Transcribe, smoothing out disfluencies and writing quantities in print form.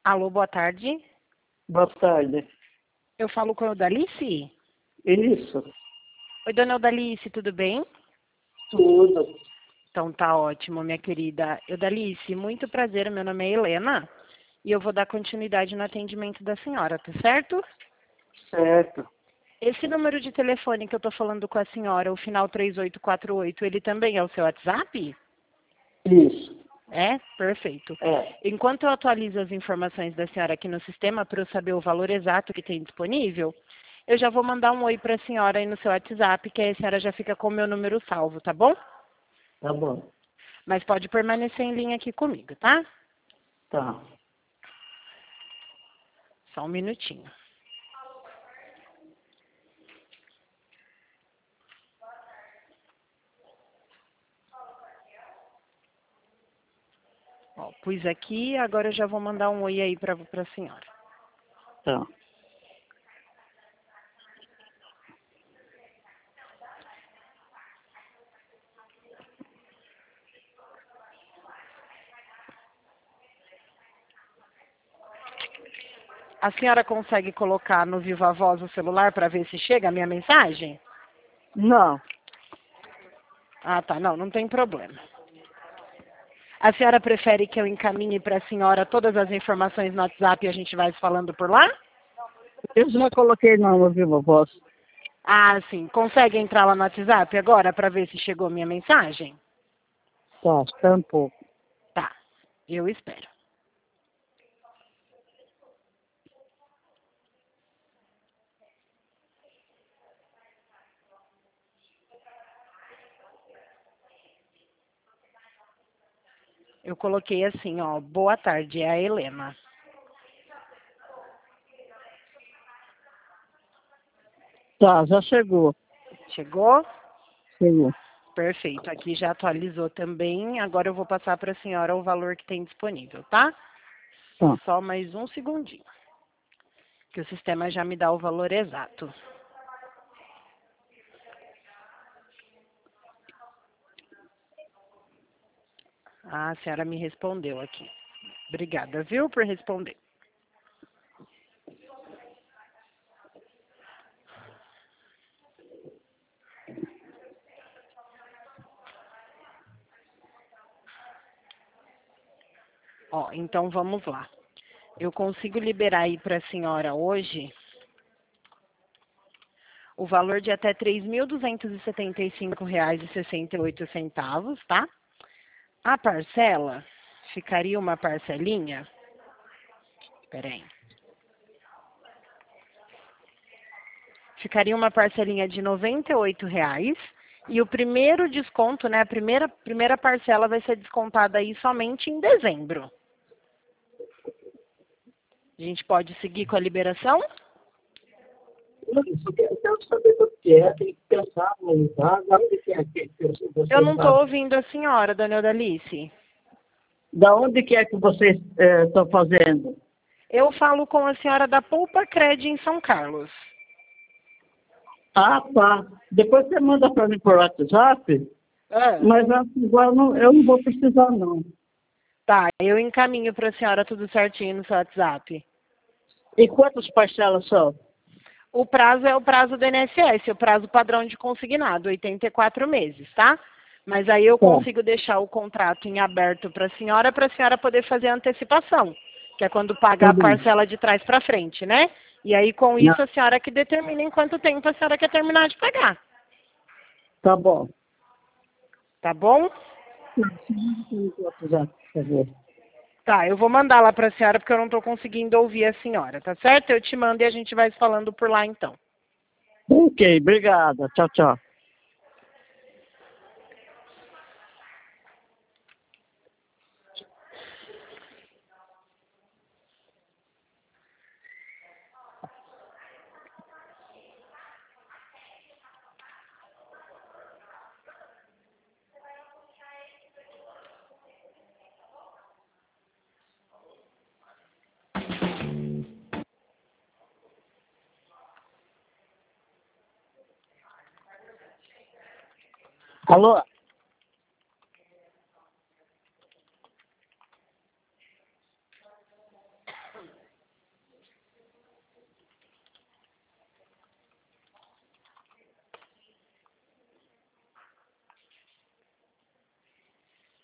Alô, boa tarde. Boa tarde. Eu falo com a Eudalice? Isso, Oi, dona Eudalice, tudo bem? tudo. Então tá ótimo, minha querida. Eudalice, muito prazer, meu nome é Helena e eu vou dar continuidade no atendimento da senhora, tá certo? Certo. Esse número de telefone que eu tô falando com a senhora, o final 3848, ele também é o seu WhatsApp? Isso. É? Perfeito. É. Enquanto eu atualizo as informações da senhora aqui no sistema para eu saber o valor exato que tem disponível, eu já vou mandar um oi para a senhora aí no seu WhatsApp, que aí a senhora já fica com o meu número salvo, tá bom? Tá bom. Mas pode permanecer em linha aqui comigo, tá? Tá. Só um minutinho. Ó, pus aqui, agora eu já vou mandar um oi aí para a senhora. Tá. A senhora consegue colocar no Viva Voz o celular para ver se chega a minha mensagem? Não. Ah, tá. Não, não tem problema. A senhora prefere que eu encaminhe para a senhora todas as informações no WhatsApp e a gente vai falando por lá? Eu já coloquei no Viva Voz. Ah, sim. Consegue entrar lá no WhatsApp agora para ver se chegou minha mensagem? Tá, espera um pouco. Tá. Eu espero. Eu coloquei assim, ó. Boa tarde, é a Helena. Tá, já chegou. Chegou? Chegou. Perfeito. Aqui já atualizou também. Agora eu vou passar para a senhora o valor que tem disponível, tá? Tá. Só mais um segundinho. Que o sistema já me dá o valor exato. Ah, a senhora me respondeu aqui. Obrigada, viu, por responder. Ó, então vamos lá. Eu consigo liberar aí para a senhora hoje o valor de até R$ 3.275,68, tá? A parcela ficaria uma parcelinha. Peraí. Ficaria uma parcelinha de R$ 98,00 e o primeiro desconto, né, a primeira parcela vai ser descontada aí somente em dezembro. A gente pode seguir com a liberação? Eu quero saber o que é, tem que pensar, analisar, agora o que é que você Eu não estou sabe. ouvindo a senhora, dona Eudalice. Da onde que é que vocês estão fazendo? Eu falo com a senhora da Poupa Cred em São Carlos. Ah, tá. Depois você manda para mim por WhatsApp, Ah. mas agora eu não vou precisar, não. Tá, eu encaminho para a senhora tudo certinho no seu WhatsApp. E quantas parcelas são? O prazo é o prazo do INSS, o prazo padrão de consignado, 84 meses, tá? Mas aí eu Tá. consigo deixar o contrato em aberto para a senhora poder fazer a antecipação, que é quando paga Tá a bom. parcela de trás para frente, né? E aí com Não, isso a senhora que determina em quanto tempo a senhora quer terminar de pagar, tá bom. tá bom? WhatsApp, por favor. Tá, eu vou mandar lá para a senhora porque eu não estou conseguindo ouvir a senhora, tá certo? Eu te mando e a gente vai se falando por lá então. Ok, obrigada. Tchau, tchau. Alô?